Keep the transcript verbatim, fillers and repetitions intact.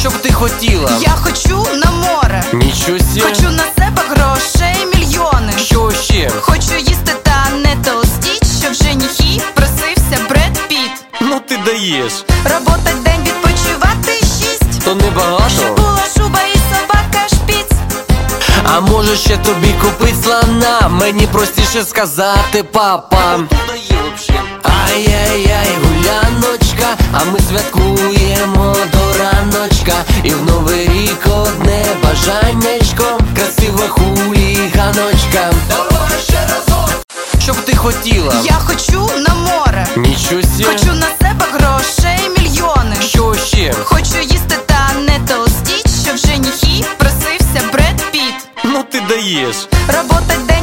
Що б ти хотіла? Я хочу на море. Нічого сі. Хочу на себе грошей мільйони. Що ще? Хочу їсти та не толстіть, щоб женихи просився Бред Піт. Ну ти даєш. Работать день, відпочивати шість. То небагато. Була шуба і собака шпіц. А може ще тобі купить слона? Мені простіше сказати папа. Ай-яй-яй, гуляночка, а ми святкуємо до раночка. І в новий рік одне бажаннячко, красива хуліганочка. Давай ще разок. Що б ти хотіла? Я хочу на море. Нічого сі. Хочу на себе грошей мільйони. Що ще? Хочу їсти та не толстіть, щоб женихи просився Бред Піт. Ну ти даєш. Работать день,